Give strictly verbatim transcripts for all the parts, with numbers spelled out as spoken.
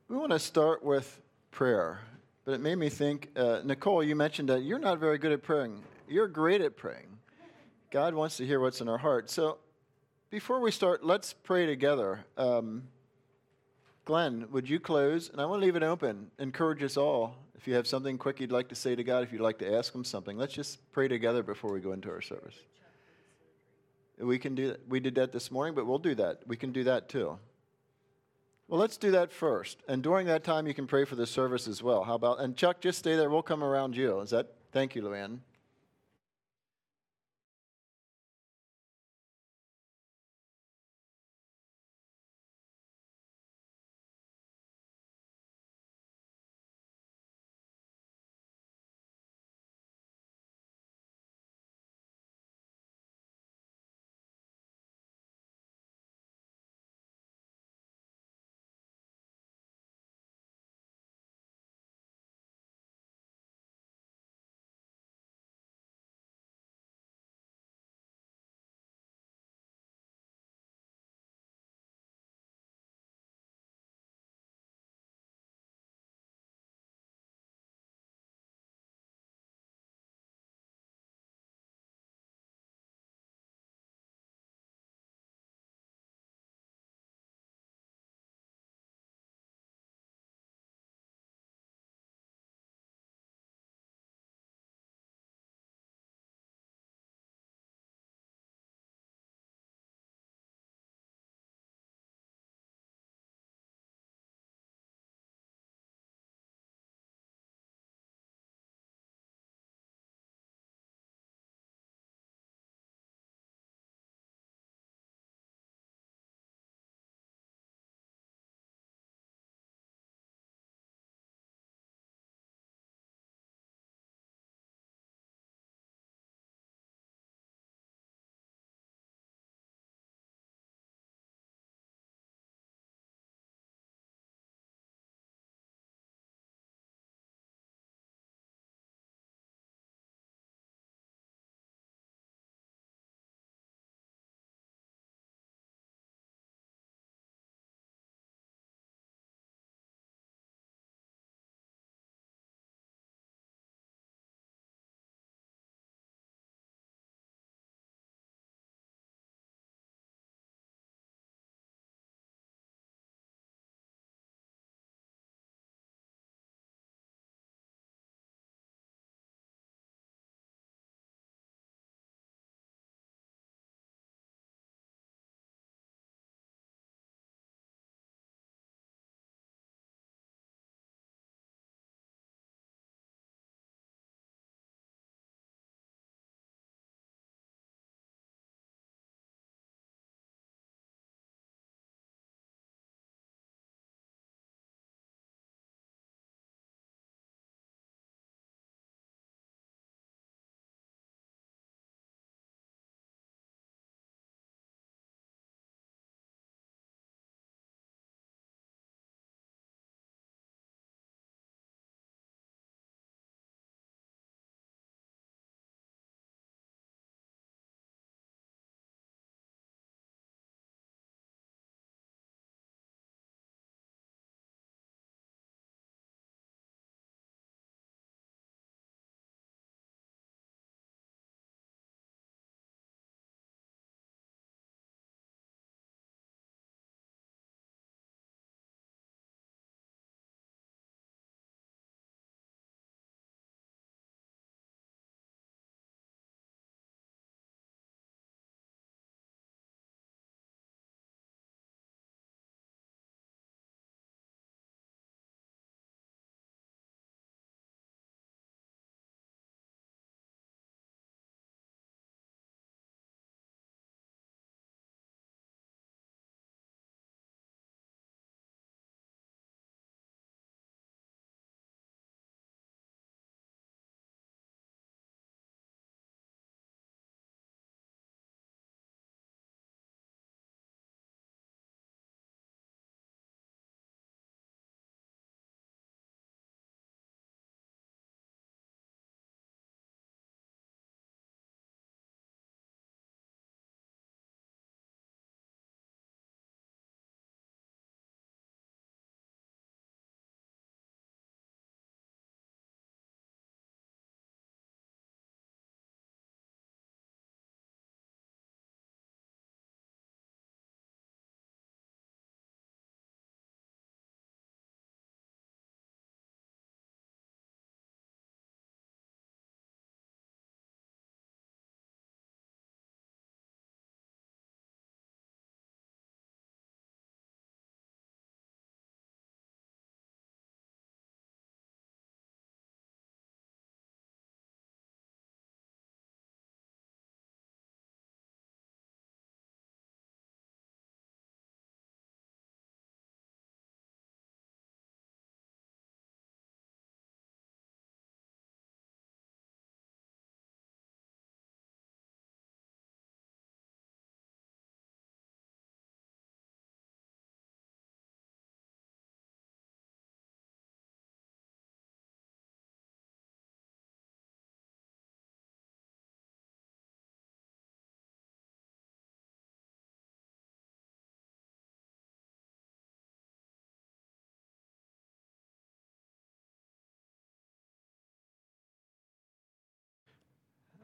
We want to start with prayer, but it made me think, uh, Nicole, you mentioned that you're not very good at praying. You're great at praying. God wants to hear what's in our heart. So before we start, let's pray together. Um, Glenn, would you close? And I want to leave it open. Encourage us all. If you have something quick you'd like to say to God, if you'd like to ask him something, let's just pray together before we go into our service. We can do that. We did that this morning, but we'll do that. We can do that too. Well, let's do that first. And during that time, you can pray for the service as well. How about, and Chuck, just stay there. We'll come around you. Is that, thank you, Luann.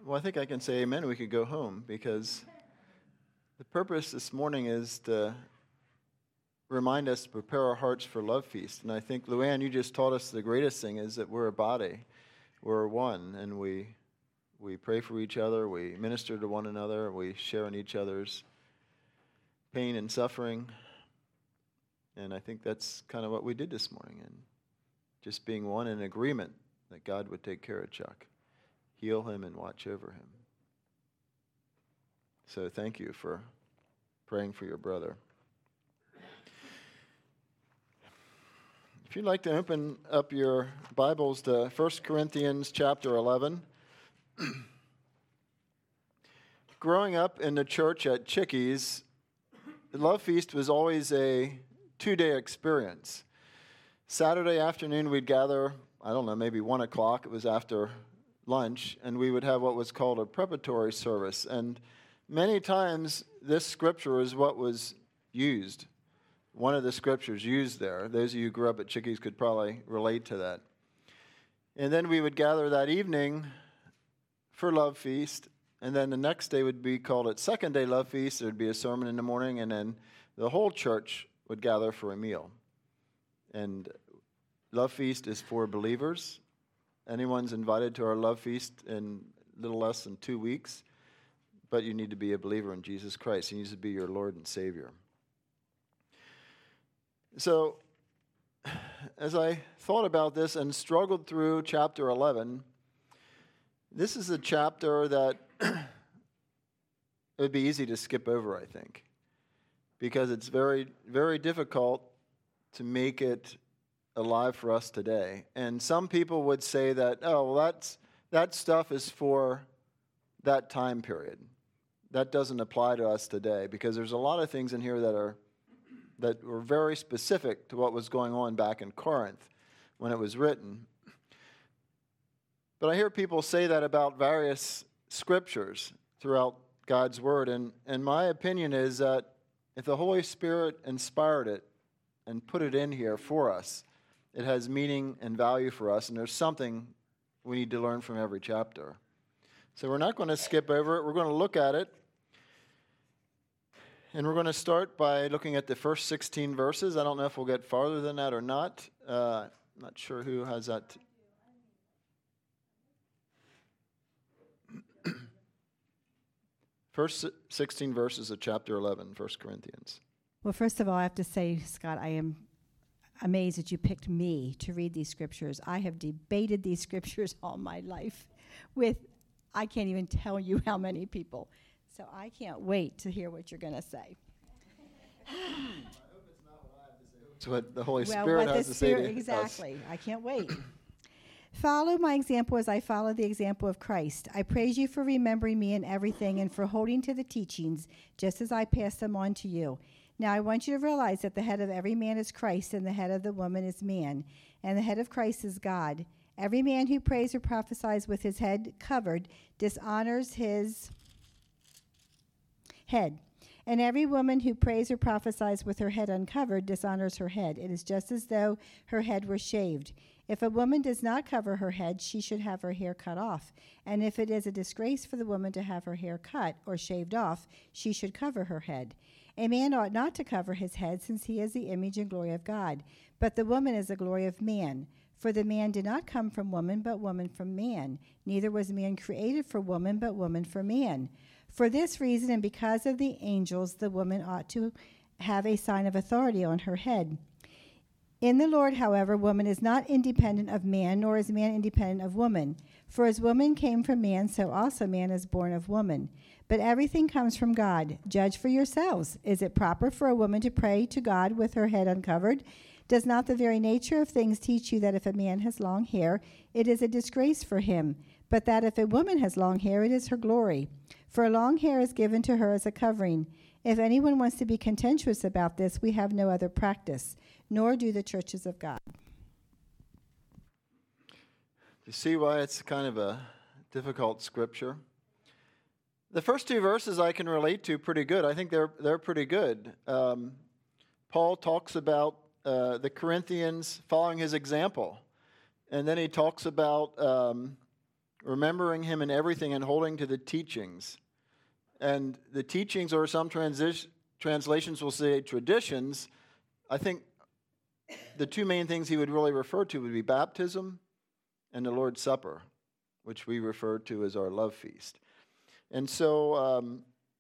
Well, I think I can say amen. We could go home, because the purpose this morning is to remind us to prepare our hearts for Love Feast. And I think, Luann, you just taught us the greatest thing is that we're a body. We're one, and we we pray for each other. We minister to one another. We share in each other's pain and suffering. And I think that's kind of what we did this morning, and just being one in agreement that God would take care of Chuck, heal him, and watch over him. So thank you for praying for your brother. If you'd like to open up your Bibles to First Corinthians chapter eleven. Growing up in the church at Chickies, the Love Feast was always a two-day experience. Saturday afternoon we'd gather, I don't know, maybe one o'clock. It was after lunch, and we would have what was called a preparatory service. And many times this scripture is what was used. One of the scriptures used there. Those of you who grew up at Chickies could probably relate to that. And then we would gather that evening for Love Feast, and then the next day would be called its second day Love Feast. There would be a sermon in the morning, and then the whole church would gather for a meal. And Love Feast is for believers. Anyone's invited to our Love Feast in a little less than two weeks, but you need to be a believer in Jesus Christ. He needs to be your Lord and Savior. So, as I thought about this and struggled through chapter eleven, this is a chapter that it would be easy to skip over, I think, because it's very, very difficult to make it alive for us today. And some people would say that, oh, well, that's, that stuff is for that time period. That doesn't apply to us today, because there's a lot of things in here that are that were very specific to what was going on back in Corinth when it was written. But I hear people say that about various scriptures throughout God's Word, and, and my opinion is that if the Holy Spirit inspired it and put it in here for us, it has meaning and value for us, and there's something we need to learn from every chapter. So we're not going to skip over it. We're going to look at it. And we're going to start by looking at the first sixteen verses. I don't know if we'll get farther than that or not. Uh, I'm not sure who has that. First sixteen verses of chapter eleven, First Corinthians. Well, first of all, I have to say, Scott, I am amazed that you picked me to read these scriptures. I have debated these scriptures all my life with, I can't even tell you how many people. So I can't wait to hear what you're going to say. I hope it's not what I have to say. It's what the Holy well, Spirit what has the to Spirit, say to exactly. us. I can't wait. Follow my example as I follow the example of Christ. I praise you for remembering me in everything and for holding to the teachings, just as I pass them on to you. Now I want you to realize that the head of every man is Christ, and the head of the woman is man, and the head of Christ is God. Every man who prays or prophesies with his head covered dishonors his head. And every woman who prays or prophesies with her head uncovered dishonors her head. It is just as though her head were shaved. If a woman does not cover her head, she should have her hair cut off. And if it is a disgrace for the woman to have her hair cut or shaved off, she should cover her head. A man ought not to cover his head, since he is the image and glory of God. But the woman is the glory of man. For the man did not come from woman, but woman from man. Neither was man created for woman, but woman for man. For this reason, and because of the angels, the woman ought to have a sign of authority on her head. In the Lord, however, woman is not independent of man, nor is man independent of woman. For as woman came from man, so also man is born of woman. But everything comes from God. Judge for yourselves. Is it proper for a woman to pray to God with her head uncovered? Does not the very nature of things teach you that if a man has long hair, it is a disgrace for him, but that if a woman has long hair, it is her glory? For long hair is given to her as a covering. If anyone wants to be contentious about this, we have no other practice, nor do the churches of God. You see why it's kind of a difficult scripture? The first two verses I can relate to pretty good. I think they're they're pretty good. Um, Paul talks about uh, the Corinthians following his example, and then he talks about um, remembering him in everything and holding to the teachings. And the teachings, or some transi- translations will say traditions. I think the two main things he would really refer to would be baptism and the Lord's Supper, which we refer to as our love feast. And so um,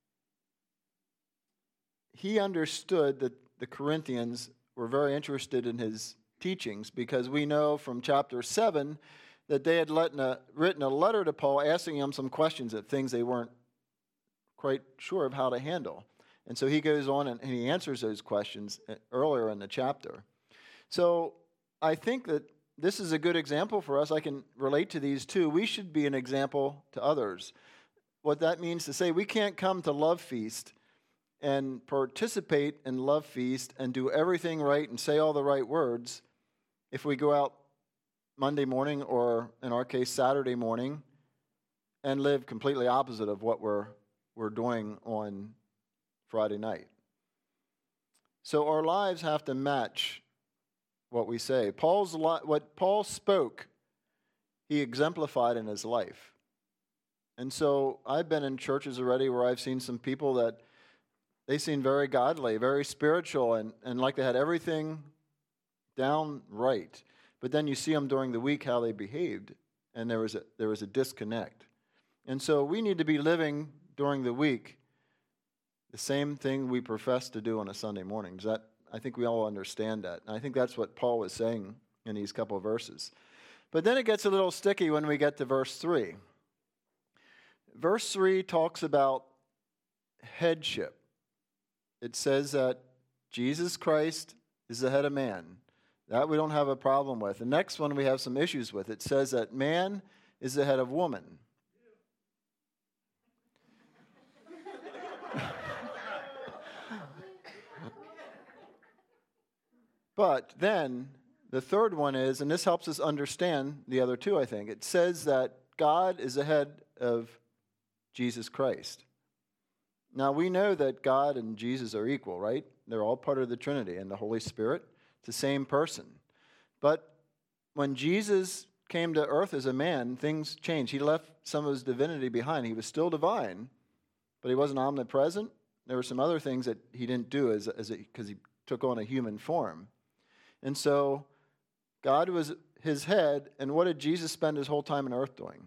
he understood that the Corinthians were very interested in his teachings, because we know from chapter seven that they had let in a, written a letter to Paul asking him some questions of things they weren't quite sure of how to handle. And so he goes on and, and he answers those questions earlier in the chapter. So I think that this is a good example for us. I can relate to these two. We should be an example to others. What that means to say, we can't come to Love Feast and participate in Love Feast and do everything right and say all the right words if we go out Monday morning, or in our case Saturday morning, and live completely opposite of what we're we're doing on Friday night. So our lives have to match what we say. Paul's what Paul spoke, he exemplified in his life. And so I've been in churches already where I've seen some people that they seem very godly, very spiritual, and, and like they had everything down right. But then you see them during the week, how they behaved, and there was a, there was a disconnect. And so we need to be living during the week the same thing we profess to do on a Sunday morning. Does that, I think we all understand that. And I think that's what Paul was saying in these couple of verses. But then it gets a little sticky when we get to verse three. Verse three talks about headship. It says that Jesus Christ is the head of man. That we don't have a problem with. The next one we have some issues with. It says that man is the head of woman. But then the third one is, and this helps us understand the other two, I think. It says that God is the head of Jesus Christ. Now, we know that God and Jesus are equal, right? They're all part of the Trinity, and the Holy Spirit, it's the same person. But when Jesus came to earth as a man, things changed. He left some of his divinity behind. He was still divine, but he wasn't omnipresent. There were some other things that he didn't do as as because he took on a human form. And so God was his head, and what did Jesus spend his whole time on earth doing?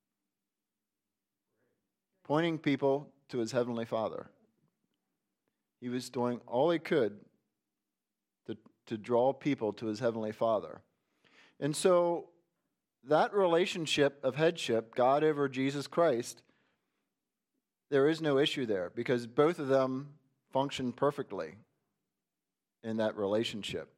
Pointing people to his heavenly Father. He was doing all he could to, to draw people to his heavenly Father. And so that relationship of headship, God over Jesus Christ, there is no issue there, because both of them function perfectly in that relationship.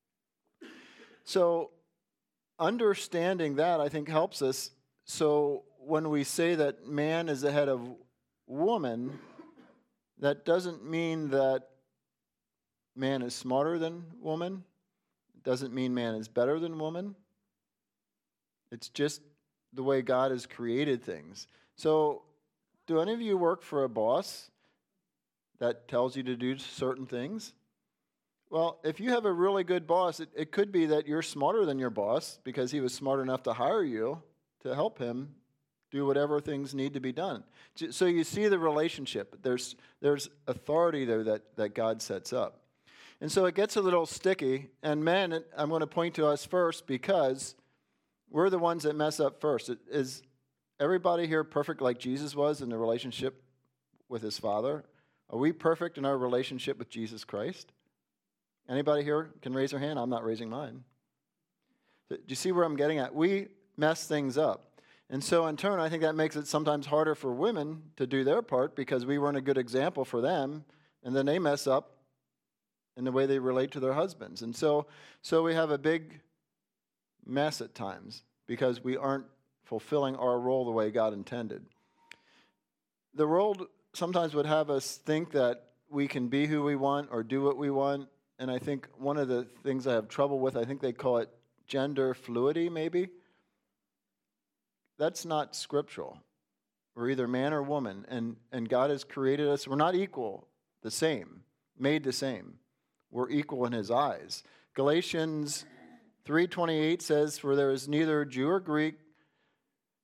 So understanding that, I think, helps us. So when we say that man is the head of woman, that doesn't mean that man is smarter than woman. It doesn't mean man is better than woman. It's just the way God has created things. So do any of you work for a boss that tells you to do certain things? Well, if you have a really good boss, it, it could be that you're smarter than your boss because he was smart enough to hire you to help him do whatever things need to be done. So you see the relationship. There's there's authority there that, that God sets up. And so it gets a little sticky. And men, I'm going to point to us first because we're the ones that mess up first. Is everybody here perfect like Jesus was in the relationship with his Father? Are we perfect in our relationship with Jesus Christ? Anybody here can raise their hand? I'm not raising mine. Do you see where I'm getting at? We mess things up. And so in turn, I think that makes it sometimes harder for women to do their part because we weren't a good example for them, and then they mess up in the way they relate to their husbands. And so, so we have a big mess at times because we aren't fulfilling our role the way God intended. The world sometimes would have us think that we can be who we want or do what we want. And I think one of the things I have trouble with, I think they call it gender fluidity, maybe. That's not scriptural. We're either man or woman, and, and God has created us. We're not equal, the same, made the same. We're equal in his eyes. Galatians three twenty-eight says, "For there is neither Jew or Greek,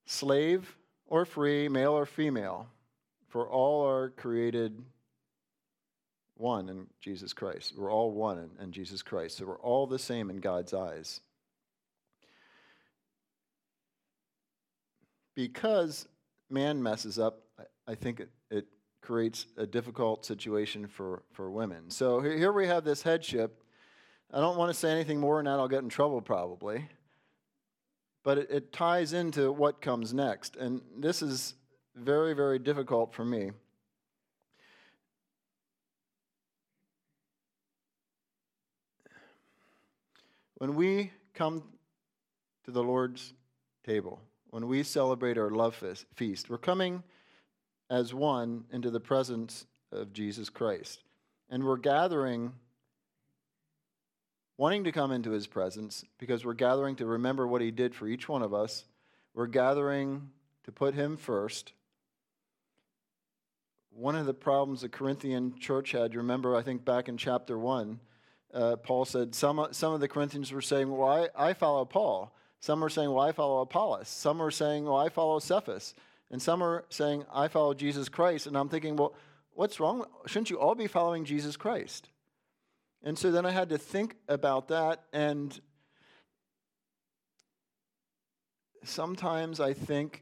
slave or free, male or female, for all are created one in Jesus Christ. We're all one in, in Jesus Christ. So we're all the same in God's eyes. Because man messes up, I think it, it creates a difficult situation for, for women. So here, here we have this headship. I don't want to say anything more than that. I'll get in trouble probably. But it, it ties into what comes next. And this is very, very difficult for me. When we come to the Lord's table, when we celebrate our love feast, we're coming as one into the presence of Jesus Christ. And we're gathering, wanting to come into his presence, because we're gathering to remember what he did for each one of us. We're gathering to put him first. One of the problems the Corinthian church had, you remember, I think back in chapter one, uh, Paul said some, some of the Corinthians were saying, well, I, I follow Paul. Some are saying, well, I follow Apollos. Some are saying, well, I follow Cephas. And some are saying, I follow Jesus Christ. And I'm thinking, well, what's wrong? Shouldn't you all be following Jesus Christ? And so then I had to think about that. And sometimes I think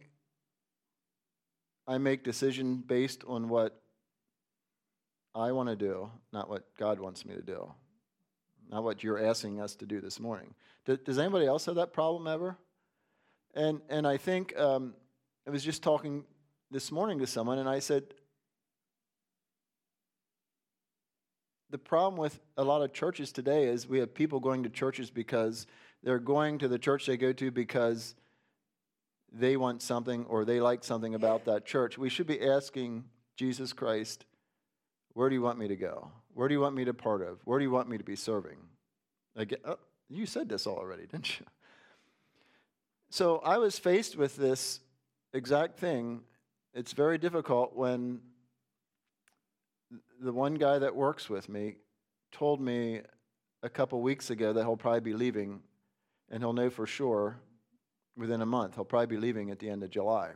I make decisions based on what I want to do, not what God wants me to do. Not what you're asking us to do this morning. Does, does anybody else have that problem ever? And and I think um, I was just talking this morning to someone, and I said, the problem with a lot of churches today is we have people going to churches because they're going to the church they go to because they want something or they like something about that church. We should be asking Jesus Christ, where do you want me to go? Where do you want me to part of? Where do you want me to be serving? Again, oh, you said this already, didn't you? So I was faced with this exact thing. It's very difficult when the one guy that works with me told me a couple weeks ago that he'll probably be leaving, and he'll know for sure within a month. He'll probably be leaving at the end of July.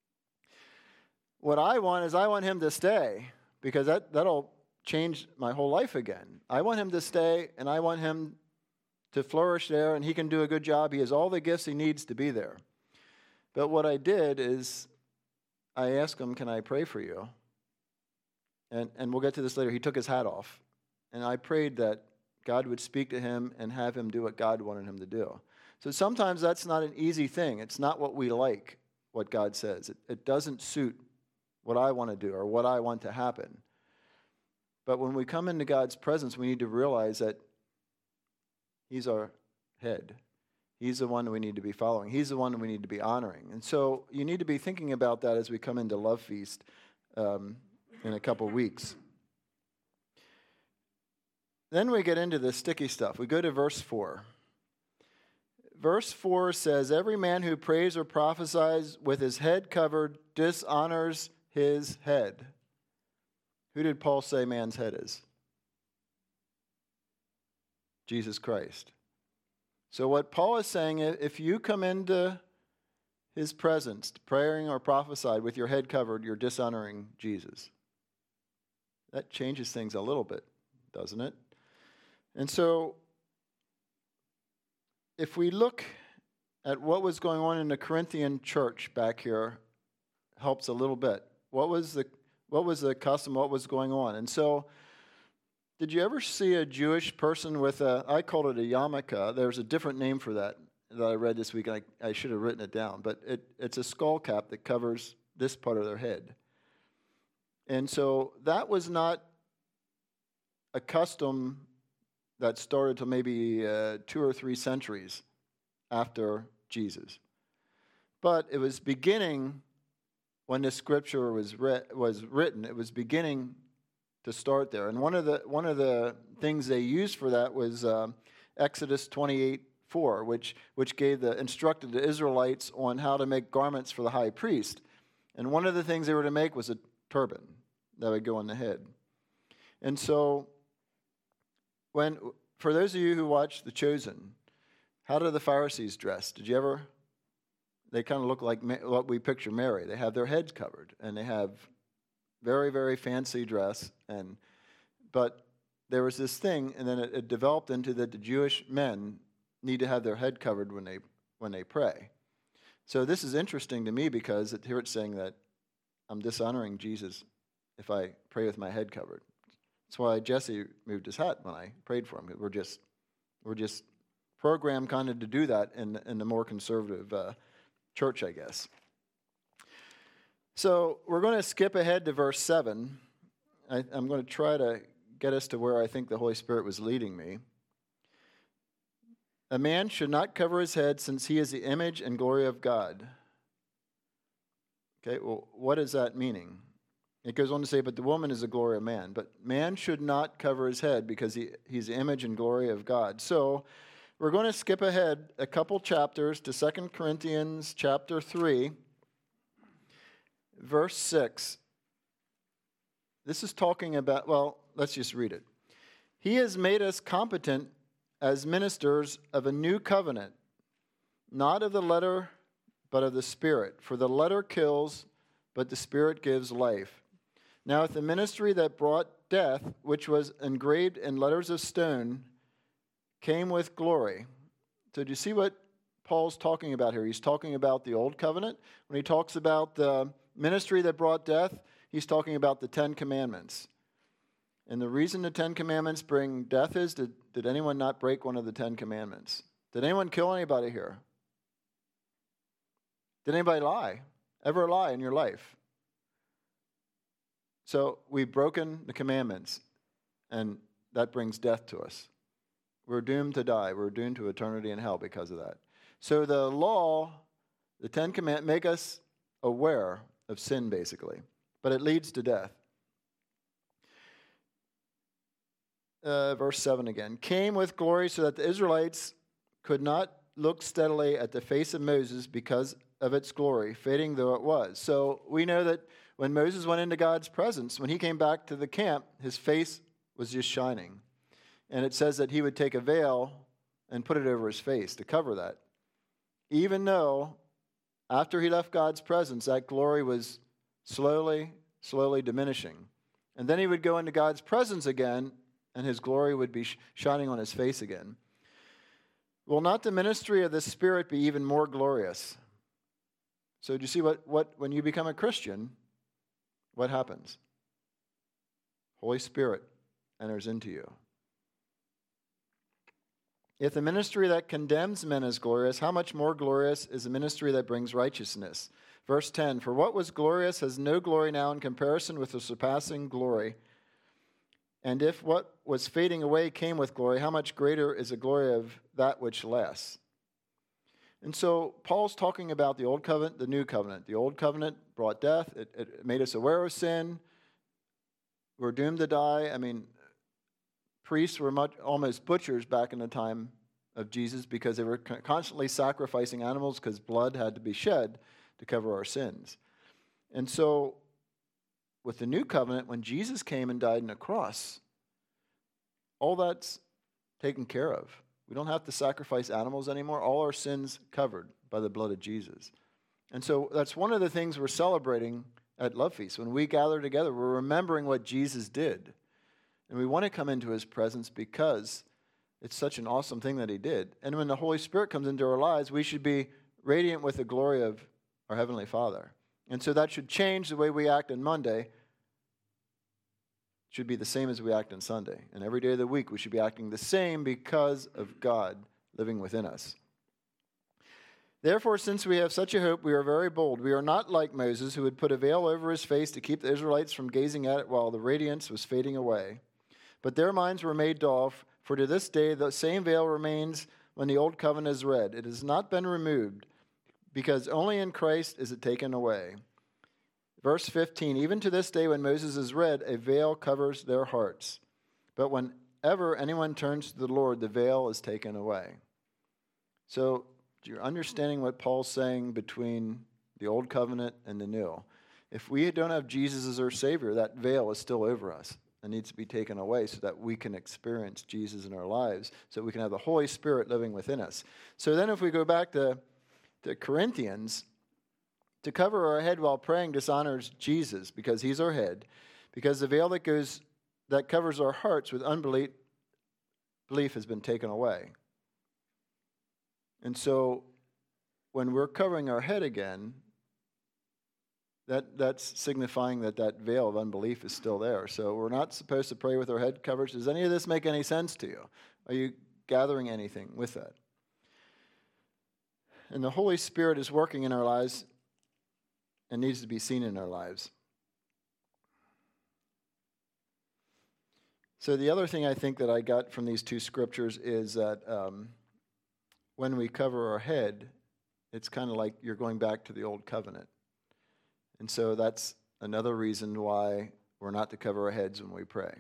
What I want is I want him to stay, because that, that'll change my whole life again. I want him to stay, and I want him to flourish there, and he can do a good job. He has all the gifts he needs to be there. But what I did is I asked him, can I pray for you? And, and we'll get to this later. He took his hat off, and I prayed that God would speak to him and have him do what God wanted him to do. So sometimes that's not an easy thing. It's not what we like, what God says. It, it doesn't suit what I want to do or what I want to happen. But when we come into God's presence, we need to realize that he's our head. He's the one we need to be following. He's the one we need to be honoring. And so you need to be thinking about that as we come into Love Feast um, in a couple weeks. Then we get into the sticky stuff. We go to verse four. Verse four says, every man who prays or prophesies with his head covered dishonors his head. Who did Paul say man's head is? Jesus Christ. So what Paul is saying, if you come into his presence, praying or prophesied with your head covered, you're dishonoring Jesus. That changes things a little bit, doesn't it? And so if we look at what was going on in the Corinthian church back here, helps a little bit. What was the what was the custom? What was going on? And so, did you ever see a Jewish person with a, I called it a yarmulke. There's a different name for that that I read this week. I, I should have written it down. But it, it's a skull cap that covers this part of their head. And so that was not a custom that started to maybe uh, two or three centuries after Jesus. But it was beginning when the scripture was re- was written. It was beginning to start there. And one of the one of the things they used for that was uh, Exodus twenty-eight four, which which gave the instructed the Israelites on how to make garments for the high priest. And one of the things they were to make was a turban that would go on the head. And so, when for those of you who watched The Chosen, how did the Pharisees dress? Did you ever? they kind of look like Ma- what we picture Mary. They have their heads covered, and they have very, very fancy dress. And but there was this thing, and then it, it developed into that the Jewish men need to have their head covered when they when they pray. So this is interesting to me because it, here it's saying that I'm dishonoring Jesus if I pray with my head covered. That's why Jesse moved his hat when I prayed for him. We're just we're just programmed kind of to do that in in the more conservative uh, church, I guess. So we're going to skip ahead to verse seven. I, I'm going to try to get us to where I think the Holy Spirit was leading me. A man should not cover his head since he is the image and glory of God. Okay, well, what is that meaning? It goes on to say, but the woman is the glory of man. But man should not cover his head because he, he's the image and glory of God. So we're going to skip ahead a couple chapters to Second Corinthians chapter three, verse six. This is talking about, well, let's just read it. He has made us competent as ministers of a new covenant, not of the letter, but of the Spirit. For the letter kills, but the Spirit gives life. Now, if the ministry that brought death, which was engraved in letters of stone, came with glory. So do you see what Paul's talking about here? He's talking about the old covenant. When he talks about the ministry that brought death, he's talking about the Ten Commandments. And the reason the Ten Commandments bring death is, did, did anyone not break one of the Ten Commandments? Did anyone kill anybody here? Did anybody lie? Ever lie in your life? So we've broken the commandments, and that brings death to us. We're doomed to die. We're doomed to eternity in hell because of that. So the law, the Ten Commandments, make us aware of sin, basically. But it leads to death. Uh, verse seven again. Came with glory so that the Israelites could not look steadily at the face of Moses because of its glory, fading though it was. So we know that when Moses went into God's presence, when he came back to the camp, his face was just shining. And it says that he would take a veil and put it over his face to cover that. Even though after he left God's presence, that glory was slowly, slowly diminishing. And then he would go into God's presence again, and his glory would be shining on his face again. Will not the ministry of the Spirit be even more glorious? So do you see what, what when you become a Christian, what happens? Holy Spirit enters into you. If the ministry that condemns men is glorious, how much more glorious is the ministry that brings righteousness? Verse ten, for what was glorious has no glory now in comparison with the surpassing glory. And if what was fading away came with glory, how much greater is the glory of that which lasts? And so Paul's talking about the old covenant, the new covenant. The old covenant brought death. It, it made us aware of sin. We're doomed to die. I mean, priests were much, almost butchers back in the time of Jesus because they were constantly sacrificing animals because blood had to be shed to cover our sins. And so with the new covenant, when Jesus came and died on the cross, all that's taken care of. We don't have to sacrifice animals anymore. All our sins covered by the blood of Jesus. And so that's one of the things we're celebrating at Love Feast. When we gather together, we're remembering what Jesus did. And we want to come into his presence because it's such an awesome thing that he did. And when the Holy Spirit comes into our lives, we should be radiant with the glory of our Heavenly Father. And so that should change the way we act on Monday. It should be the same as we act on Sunday. And every day of the week, we should be acting the same because of God living within us. Therefore, since we have such a hope, we are very bold. We are not like Moses, who would put a veil over his face to keep the Israelites from gazing at it while the radiance was fading away. But their minds were made dull, for to this day the same veil remains when the old covenant is read. It has not been removed, because only in Christ is it taken away. Verse fifteen, even to this day when Moses is read, a veil covers their hearts. But whenever anyone turns to the Lord, the veil is taken away. So you're understanding what Paul's saying between the old covenant and the new. If we don't have Jesus as our Savior, that veil is still over us and needs to be taken away so that we can experience Jesus in our lives, so that we can have the Holy Spirit living within us. So then if we go back to the Corinthians, to cover our head while praying dishonors Jesus because he's our head, because the veil that goes that covers our hearts with unbelief belief has been taken away. And so when we're covering our head again, that that's signifying that that veil of unbelief is still there. So we're not supposed to pray with our head covered. Does any of this make any sense to you? Are you gathering anything with that? And the Holy Spirit is working in our lives and needs to be seen in our lives. So the other thing I think that I got from these two scriptures is that um, when we cover our head, it's kind of like you're going back to the old covenant. And so that's another reason why we're not to cover our heads when we pray.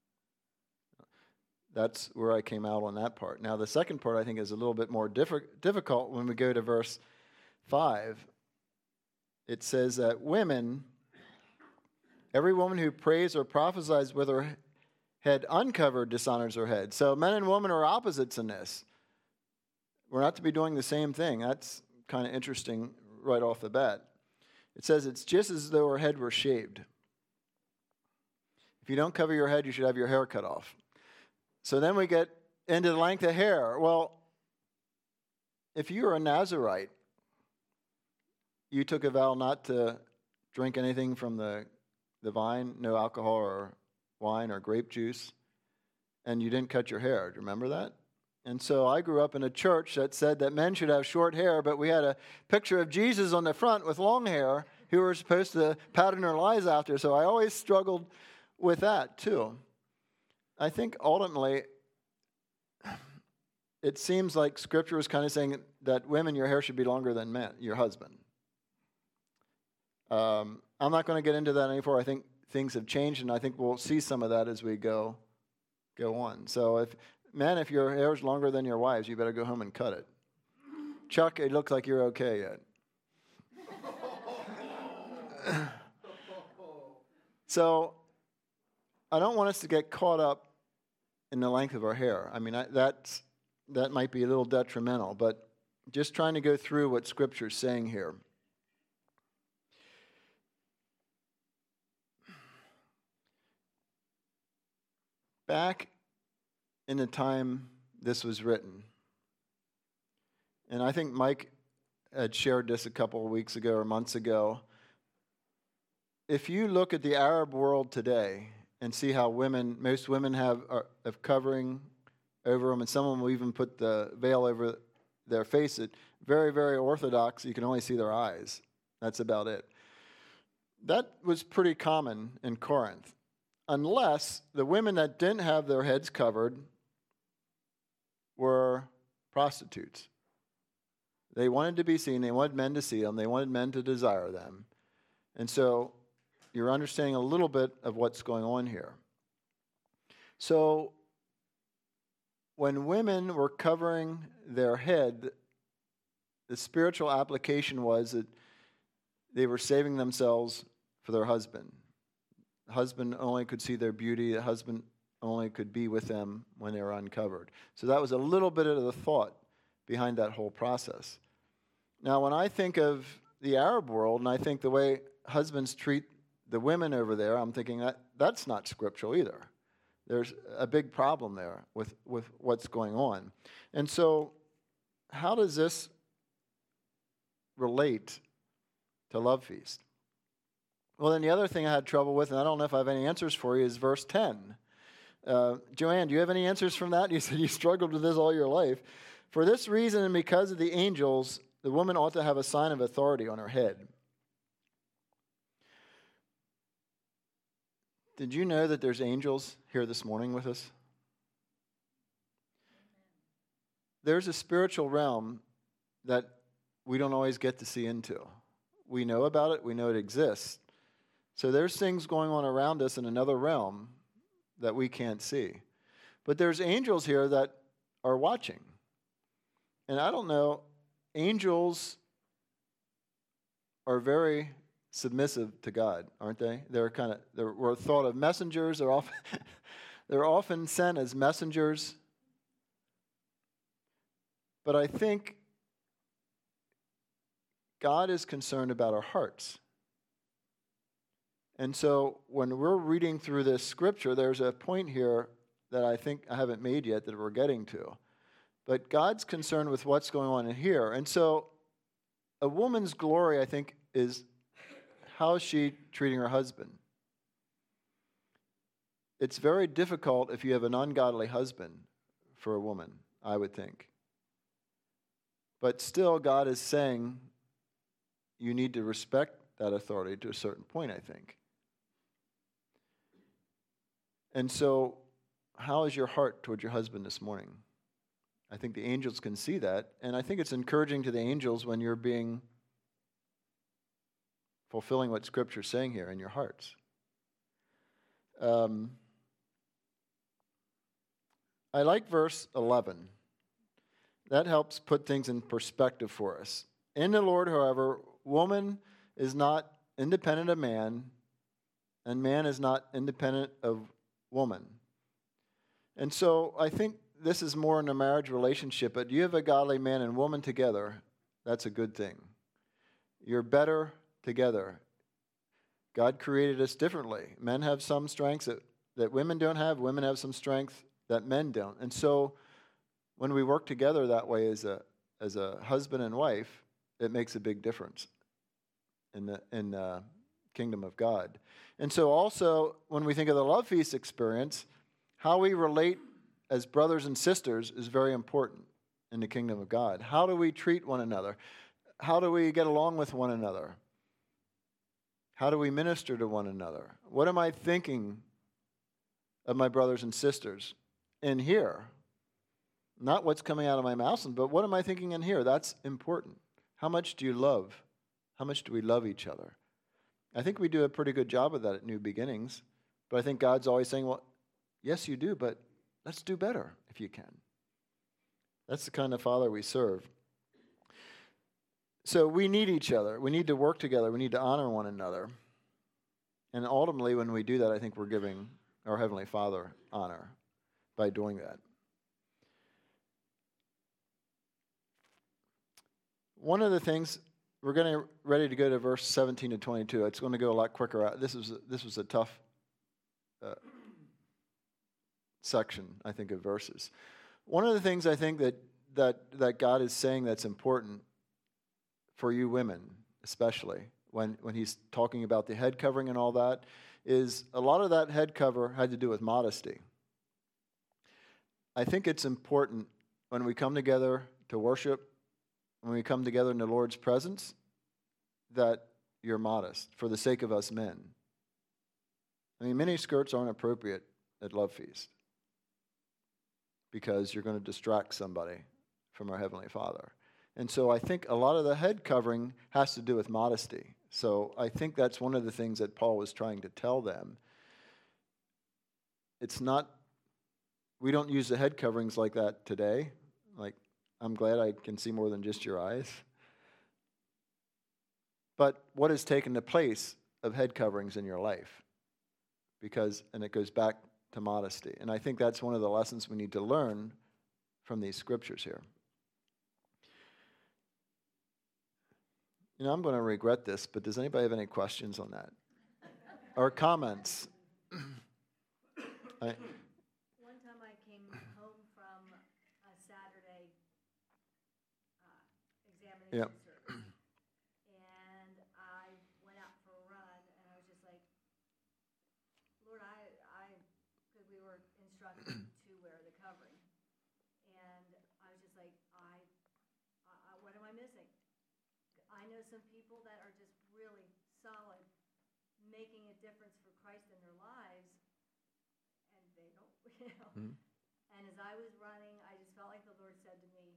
That's where I came out on that part. Now, the second part I think is a little bit more diffi- difficult when we go to verse five. It says that women, every woman who prays or prophesies with her head uncovered dishonors her head. So men and women are opposites in this. We're not to be doing the same thing. That's kind of interesting right off the bat. It says it's just as though her head were shaved. If you don't cover your head, you should have your hair cut off. So then we get into the length of hair. Well, if you were a Nazirite, you took a vow not to drink anything from the, the vine, no alcohol or wine or grape juice, and you didn't cut your hair. Do you remember that? And so I grew up in a church that said that men should have short hair, but we had a picture of Jesus on the front with long hair who were supposed to pattern our lives after. So I always struggled with that too. I think ultimately it seems like Scripture was kind of saying that women, your hair should be longer than men, your husband. Um, I'm not going to get into that anymore. I think things have changed, and I think we'll see some of that as we go go on. So, if men, if your hair is longer than your wives, you better go home and cut it. Chuck, it looks like you're okay yet. So, I don't want us to get caught up in the length of our hair. I mean, I, that's, that might be a little detrimental, but just trying to go through what Scripture is saying here. Back in the time this was written, and I think Mike had shared this a couple of weeks ago or months ago, if you look at the Arab world today and see how women, most women have a covering over them, and some of them will even put the veil over their face, it very, very orthodox. You can only see their eyes. That's about it. That was pretty common in Corinth. Unless the women that didn't have their heads covered were prostitutes. They wanted to be seen. They wanted men to see them. They wanted men to desire them. And so you're understanding a little bit of what's going on here. So when women were covering their head, the spiritual application was that they were saving themselves for their husband. The husband only could see their beauty. The husband only could be with them when they were uncovered. So that was a little bit of the thought behind that whole process. Now, when I think of the Arab world, and I think the way husbands treat the women over there, I'm thinking that that's not scriptural either. There's a big problem there with, with what's going on. And so how does this relate to Love Feast? Well, then the other thing I had trouble with, and I don't know if I have any answers for you, is verse ten. Uh, Joanne, do you have any answers from that? You said you struggled with this all your life. For this reason and because of the angels, the woman ought to have a sign of authority on her head. Did you know that there's angels here this morning with us? There's a spiritual realm that we don't always get to see into. We know about it. We know it exists. So there's things going on around us in another realm that we can't see. But there's angels here that are watching. And I don't know, angels are very submissive to God, aren't they? They're kind of, they're, we're thought of messengers. They're often, they're often sent as messengers. But I think God is concerned about our hearts. And so when we're reading through this scripture, there's a point here that I think I haven't made yet that we're getting to. But God's concerned with what's going on in here. And so a woman's glory, I think, is how is she treating her husband? It's very difficult if you have an ungodly husband for a woman, I would think. But still, God is saying you need to respect that authority to a certain point, I think. And so, how is your heart toward your husband this morning? I think the angels can see that, and I think it's encouraging to the angels when you're being fulfilling what Scripture's saying here in your hearts. Um, I like verse eleven. That helps put things in perspective for us. In the Lord, however, woman is not independent of man, and man is not independent of woman. And so I think this is more in a marriage relationship, but you have a godly man and woman together, that's a good thing. You're better together. God created us differently. Men have some strengths that, that women don't have. Women have some strength that men don't. And so when we work together that way as a as a husband and wife, it makes a big difference in the in the kingdom of God. And so also when we think of the Love Feast experience, how we relate as brothers and sisters is very important in the kingdom of God. How do we treat one another? How do we get along with one another? How do we minister to one another? What am I thinking of my brothers and sisters in here? Not what's coming out of my mouth, but what am I thinking in here? That's important. How much do you love? How much do we love each other? I think we do a pretty good job of that at New Beginnings, but I think God's always saying, well, yes, you do, but let's do better if you can. That's the kind of Father we serve. So we need each other. We need to work together. We need to honor one another. And ultimately, when we do that, I think we're giving our Heavenly Father honor by doing that. One of the things, we're going to ready to go to verse seventeen to twenty-two. It's going to go a lot quicker. This was this was a tough uh, section, I think, of verses. One of the things I think that that that God is saying that's important for you women, especially when when He's talking about the head covering and all that, is a lot of that head cover had to do with modesty. I think it's important when we come together to worship, when we come together in the Lord's presence, that you're modest for the sake of us men. I mean, mini skirts aren't appropriate at Love Feast because you're going to distract somebody from our Heavenly Father. And so I think a lot of the head covering has to do with modesty. So I think that's one of the things that Paul was trying to tell them. It's not, we don't use the head coverings like that today. Like, I'm glad I can see more than just your eyes. But what has taken the place of head coverings in your life? Because, and it goes back to modesty. And I think that's one of the lessons we need to learn from these scriptures here. You know, I'm going to regret this, but does anybody have any questions on that? Or comments? I, One time I came home from a Saturday uh, examination Yep. service, and I went out for a run, and I was just like, Lord, I, I, because we were instructed to wear the covering, and I was just like, I, I, what am I missing? I know some people that are just really solid, making a difference for Christ in their lives, and they don't, you know. Mm-hmm. And as I was running, I just felt like the Lord said to me,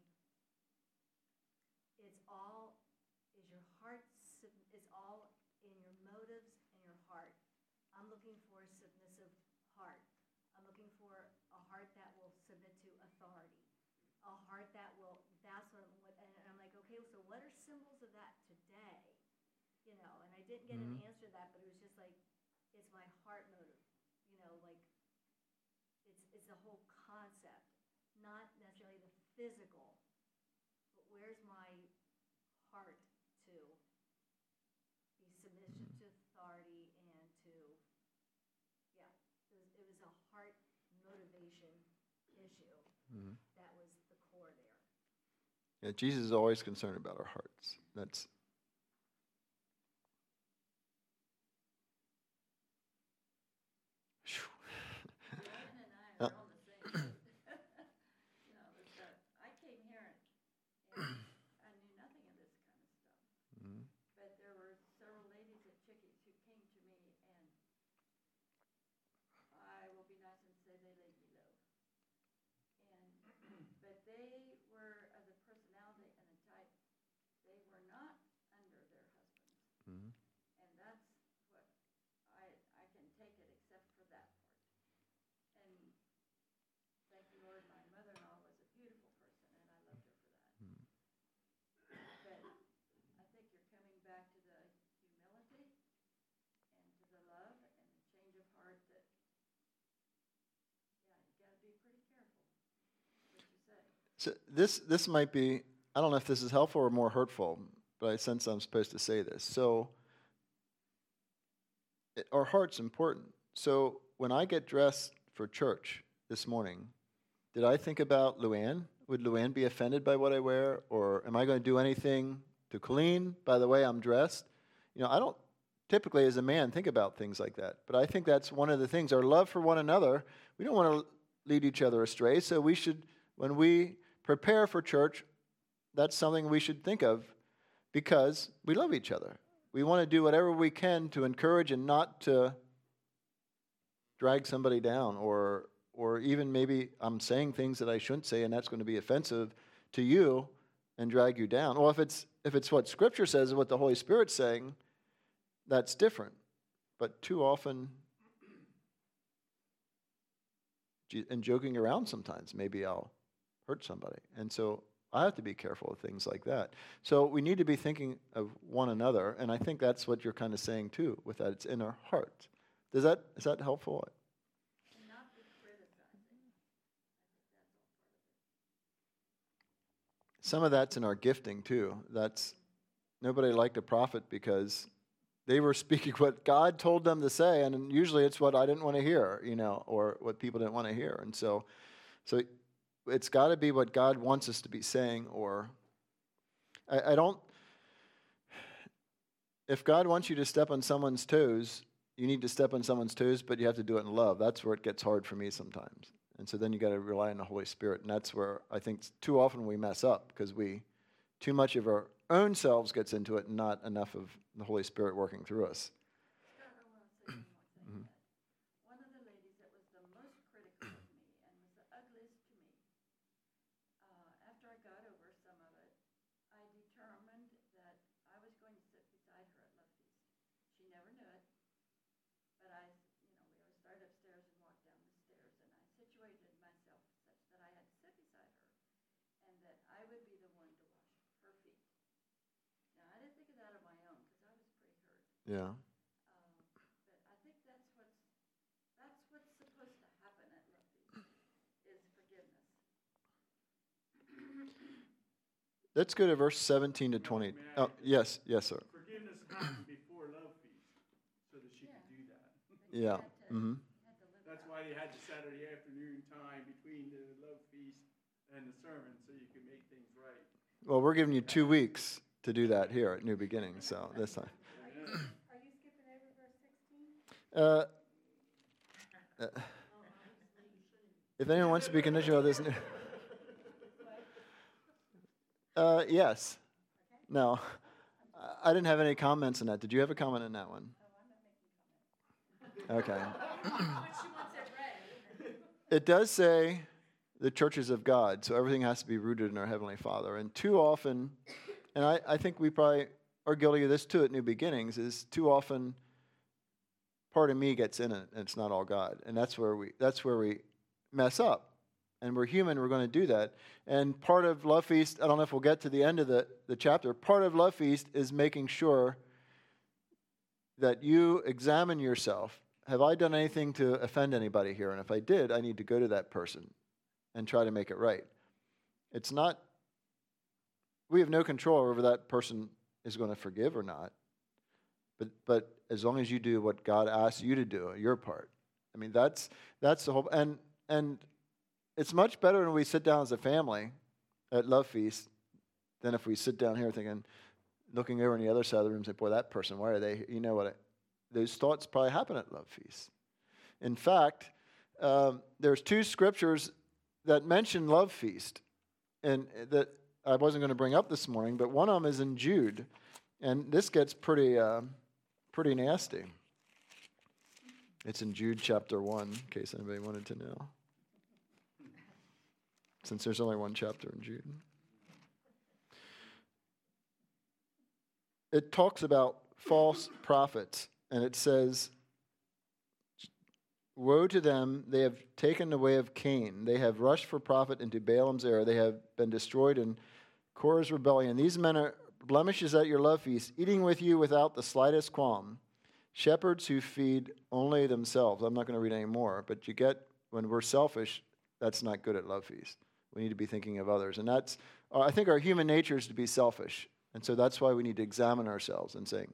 it's all, is your heart, it's all in your motives and your heart. I'm looking for a submissive heart. I'm looking for a heart that will submit to authority. A heart that will, that's what, what and I'm like, okay, so what are symbols of that today? You know, and I didn't get Mm-hmm. an answer to that, but it was just like, it's my heart motive. You know, like, it's it's the whole concept, not necessarily the physical, but where's my heart to? Mhm. That was the core there. Yeah, Jesus is always concerned about our hearts. That's Phew. Joanne and I Uh, are on the same boat. You know, this stuff. I came here and, and I knew nothing of this kind of stuff. Mhm. But there were several ladies at Chickies who came to me, and I will be nice and say they laid me low. And but they were of the personality and the type. They were not under their husbands, Mhm. and that's what I I can take it except for that part. And thank the Lord, my mother-in-law was a beautiful person, and I loved her for that. Mhm. But I think you're coming back to the humility and to the love and the change of heart that, yeah, you got to be pretty careful what you say. So this this might be, I don't know if this is helpful or more hurtful, but I sense I'm supposed to say this. So it, our heart's important. So when I get dressed for church this morning, did I think about Luann? Would Luann be offended by what I wear? Or am I going to do anything to Colleen by the way I'm dressed? You know, I don't typically as a man think about things like that. But I think that's one of the things, our love for one another. We don't want to lead each other astray. So we should, when we prepare for church, that's something we should think of because we love each other. We want to do whatever we can to encourage and not to drag somebody down, or or even maybe I'm saying things that I shouldn't say and that's going to be offensive to you and drag you down. Well, if it's if it's what Scripture says, what the Holy Spirit's saying, that's different. But too often, and joking around sometimes, maybe I'll hurt somebody. And so I have to be careful of things like that. So we need to be thinking of one another, and I think that's what you're kind of saying too, with that it's in our heart. Does that, is that helpful? And not be criticizing. I think that's all part of it. Some of that's in our gifting too. That's, nobody liked a prophet because they were speaking what God told them to say, and usually it's what I didn't want to hear, you know, or what people didn't want to hear. And so, so it's got to be what God wants us to be saying, or I, I don't, if God wants you to step on someone's toes, you need to step on someone's toes, but you have to do it in love. That's where it gets hard for me sometimes. And so then you got to rely on the Holy Spirit. And that's where I think too often we mess up because we, too much of our own selves gets into it and not enough of the Holy Spirit working through us. Scott, I want to say one more thing. Mhm. That one of the ladies that was the most critical of me and was the ugliest to me, uh, after I got over some of it, I determined that I was going to sit beside her at Love Feast. She never knew it, but I, you know, we always started upstairs and walked down the stairs, and I situated myself such that I had to sit beside her, and that I would be the one to wash her feet. Now, I didn't think of that on my own because I was pretty hurt. Yeah. Um, but I think that's what's that's what's supposed to happen at Love Feast is forgiveness. Let's go to verse seventeen to twenty. Oh, yes, yes, sir. Forgiveness happened before Love Feast, so that she Yeah. could do that. But you Yeah. had to, Mm-hmm. you had to live That's that. why they had the Saturday afternoon time between the Love Feast and the sermon, so you could make things right. Well, we're giving you two weeks to do that here at New Beginning, so this time. Are you, are you skipping over verse sixteen? Uh, uh, if anyone wants to be conditional about this, uh, yes. No, I didn't have any comments on that. Did you have a comment on that one? Okay. It does say the churches of God, so everything has to be rooted in our Heavenly Father. And too often, and I, I think we probably are guilty of this too at New Beginnings, is too often part of me gets in it, and it's not all God. And that's where we that's where we mess up. And we're human, we're going to do that. And part of Love Feast, I don't know if we'll get to the end of the, the chapter, part of Love Feast is making sure that you examine yourself. Have I done anything to offend anybody here? And if I did, I need to go to that person and try to make it right. It's not, we have no control over that person is going to forgive or not. But but as long as you do what God asks you to do, your part. I mean, that's that's the whole, and and it's much better when we sit down as a family at Love Feast than if we sit down here thinking, looking over on the other side of the room and say, boy, that person, why are they, you know what, I, those thoughts probably happen at Love Feast. In fact, um, there's two scriptures that mention Love Feast, and that I wasn't going to bring up this morning, but one of them is in Jude, and this gets pretty, uh, pretty nasty. It's in Jude chapter one, in case anybody wanted to know, since there's only one chapter in Jude. It talks about false prophets, and it says, woe to them, they have taken the way of Cain. They have rushed for profit into Balaam's error. They have been destroyed in Korah's rebellion. These men are blemishes at your love feast, eating with you without the slightest qualm. Shepherds who feed only themselves. I'm not going to read any more, but you get, when we're selfish, that's not good at love feast. We need to be thinking of others. And that's, I think our human nature is to be selfish. And so that's why we need to examine ourselves and saying,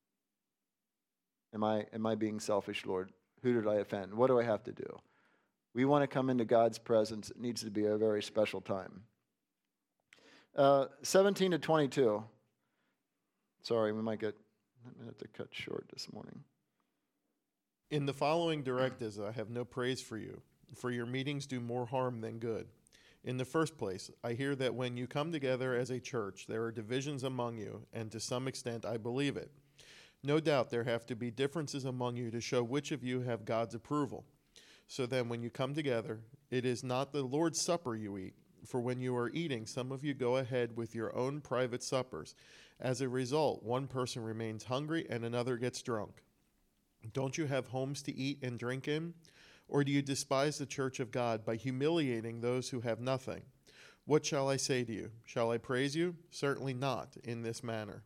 am I, am I being selfish, Lord? Who did I offend? What do I have to do? We want to come into God's presence. It needs to be a very special time. Uh, seventeen to twenty-two. Sorry, we might get, I might have to cut short this morning. In the following directives, I have no praise for you, for your meetings do more harm than good. In the first place, I hear that when you come together as a church, there are divisions among you, and to some extent I believe it. No doubt there have to be differences among you to show which of you have God's approval. So then when you come together, it is not the Lord's Supper you eat, for when you are eating, some of you go ahead with your own private suppers. As a result, one person remains hungry and another gets drunk. Don't you have homes to eat and drink in? Or do you despise the church of God by humiliating those who have nothing? What shall I say to you? Shall I praise you? Certainly not in this manner.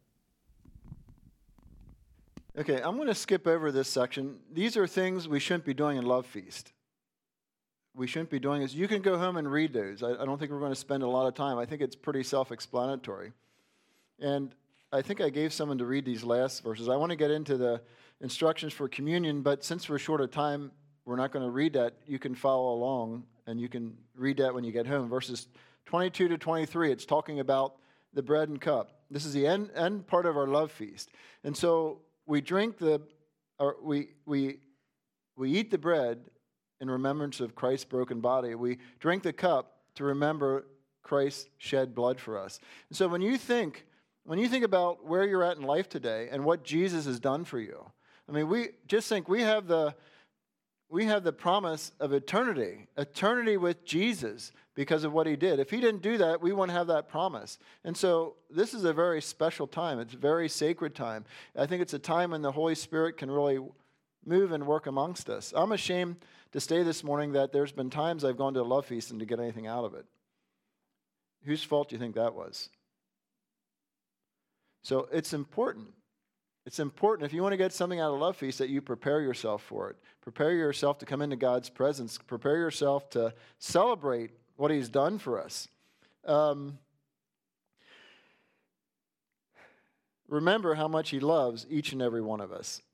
Okay, I'm going to skip over this section. These are things we shouldn't be doing in Love Feast. We shouldn't be doing this. You can go home and read those. I, I don't think we're going to spend a lot of time. I think it's pretty self-explanatory. And I think I gave someone to read these last verses. I want to get into the instructions for communion, but since we're short of time, we're not going to read that. You can follow along, and you can read that when you get home. Verses twenty-two to twenty-three, it's talking about the bread and cup. This is the end, end part of our love feast. And so we drink the, or we we we eat the bread in remembrance of Christ's broken body. We drink the cup to remember Christ shed blood for us. And so when you think, when you think about where you're at in life today and what Jesus has done for you, I mean, we just think we have the we have the promise of eternity, eternity with Jesus because of what he did. If he didn't do that, we wouldn't have that promise. And so this is a very special time. It's a very sacred time. I think it's a time when the Holy Spirit can really move and work amongst us. I'm ashamed to say this morning that there's been times I've gone to a love feast and to get anything out of it. Whose fault do you think that was? So it's important. It's important, if you want to get something out of Love Feast, that you prepare yourself for it. Prepare yourself to come into God's presence. Prepare yourself to celebrate what he's done for us. Um, remember how much he loves each and every one of us.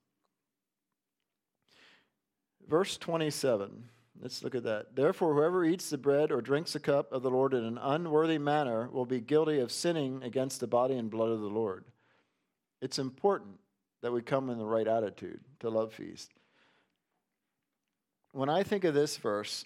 Verse twenty-seven, let's look at that. Therefore, whoever eats the bread or drinks the cup of the Lord in an unworthy manner will be guilty of sinning against the body and blood of the Lord. It's important that we come in the right attitude to Love Feast. When I think of this verse,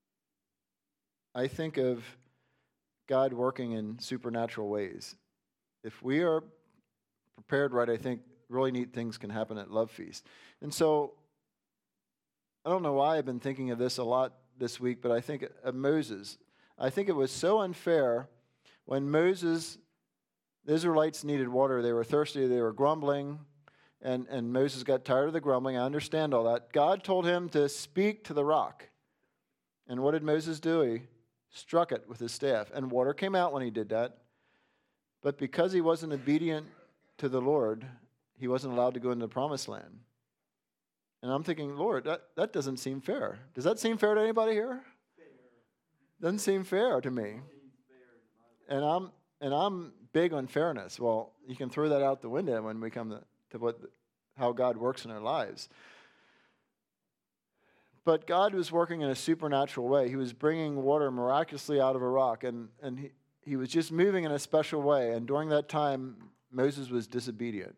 I think of God working in supernatural ways. If we are prepared right, I think really neat things can happen at Love Feast. And so, I don't know why I've been thinking of this a lot this week, but I think of Moses. I think it was so unfair when Moses... The Israelites needed water. They were thirsty. They were grumbling. And, and Moses got tired of the grumbling. I understand all that. God told him to speak to the rock. And what did Moses do? He struck it with his staff. And water came out when he did that. But because he wasn't obedient to the Lord, he wasn't allowed to go into the promised land. And I'm thinking, Lord, that, that doesn't seem fair. Does that seem fair to anybody here? Fair. Doesn't seem fair to me. And I'm and I'm big on fairness. Well, you can throw that out the window when we come to, to what how God works in our lives. But God was working in a supernatural way. He was bringing water miraculously out of a rock, and, and he, he was just moving in a special way. And during that time, Moses was disobedient.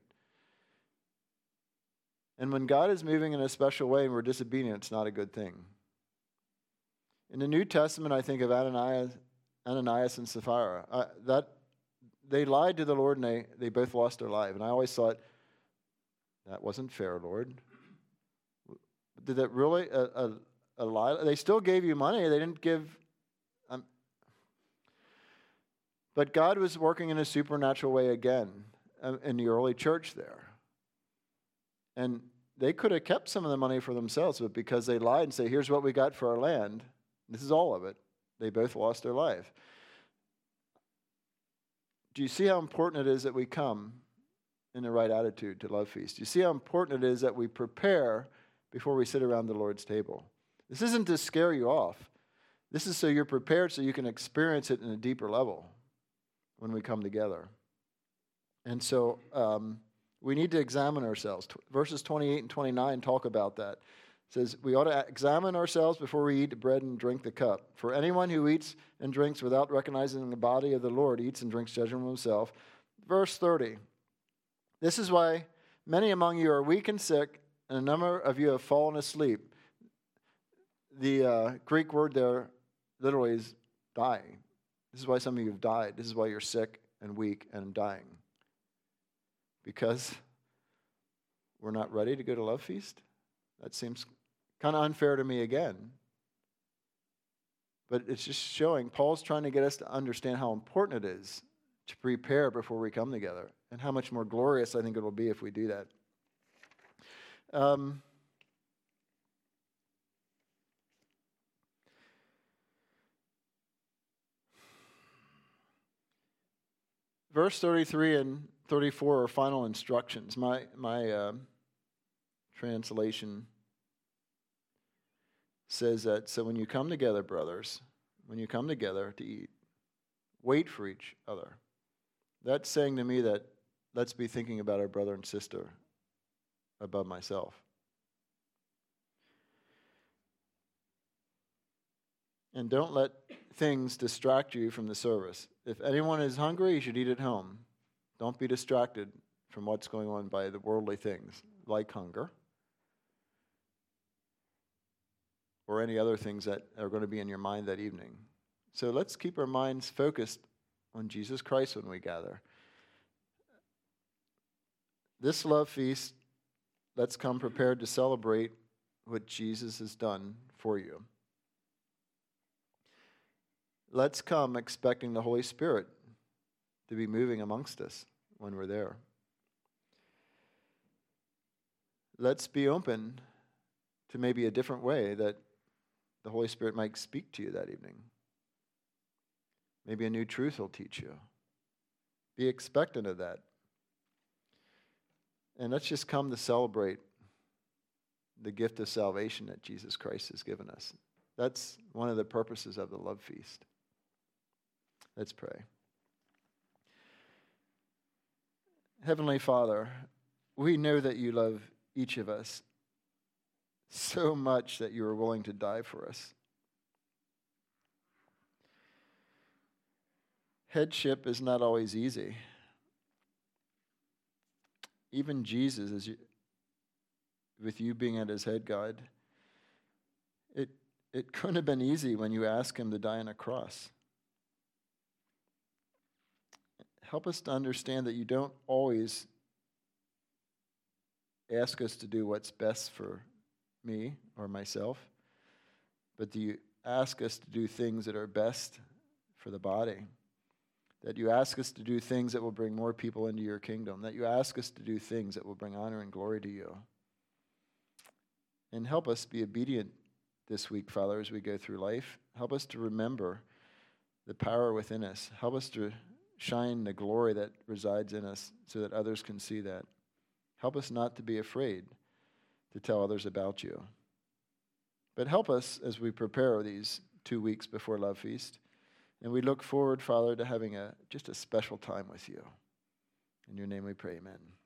And when God is moving in a special way and we're disobedient, it's not a good thing. In the New Testament, I think of Ananias, Ananias and Sapphira. Uh, that they lied to the Lord, and they, they both lost their life. And I always thought, that wasn't fair, Lord. Did that really, a, a, a lie? They still gave you money. They didn't give... Um, but God was working in a supernatural way again uh, in the early church there. And they could have kept some of the money for themselves, but because they lied and say, here's what we got for our land, this is all of it, they both lost their life. Do you see how important it is that we come in the right attitude to Love Feast? Do you see how important it is that we prepare before we sit around the Lord's table? This isn't to scare you off. This is so you're prepared so you can experience it in a deeper level when we come together. And so um, we need to examine ourselves. Verses twenty-eight and twenty-nine talk about that. It says, we ought to examine ourselves before we eat the bread and drink the cup. For anyone who eats and drinks without recognizing the body of the Lord eats and drinks judgment of himself. Verse thirty, this is why many among you are weak and sick, and a number of you have fallen asleep. The uh, Greek word there literally is dying. This is why some of you have died. This is why you're sick and weak and dying. Because we're not ready to go to Love Feast? That seems kind of unfair to me again. But it's just showing, Paul's trying to get us to understand how important it is to prepare before we come together, and how much more glorious I think it will be if we do that. Um, verse thirty-three and thirty-four are final instructions. My my uh, translation says that, so when you come together, brothers, when you come together to eat, wait for each other. That's saying to me that let's be thinking about our brother and sister above myself. And don't let things distract you from the service. If anyone is hungry, you should eat at home. Don't be distracted from what's going on by the worldly things, like hunger, or any other things that are going to be in your mind that evening. So let's keep our minds focused on Jesus Christ when we gather. This Love Feast, let's come prepared to celebrate what Jesus has done for you. Let's come expecting the Holy Spirit to be moving amongst us when we're there. Let's be open to maybe a different way that the Holy Spirit might speak to you that evening. Maybe a new truth He'll teach you. Be expectant of that. And let's just come to celebrate the gift of salvation that Jesus Christ has given us. That's one of the purposes of the Love Feast. Let's pray. Heavenly Father, we know that you love each of us so much that you are willing to die for us. Headship is not always easy. Even Jesus, as you, with you being at his head, God, it, it couldn't have been easy when you asked him to die on a cross. Help us to understand that you don't always ask us to do what's best for me or myself, but do you ask us to do things that are best for the body, that you ask us to do things that will bring more people into your kingdom, that you ask us to do things that will bring honor and glory to you. And help us be obedient this week, Father, as we go through life. Help us to remember the power within us. Help us to shine the glory that resides in us so that others can see that. Help us not to be afraid to tell others about you. But help us as we prepare these two weeks before Love Feast. And we look forward, Father, to having a just a special time with you. In your name we pray, amen.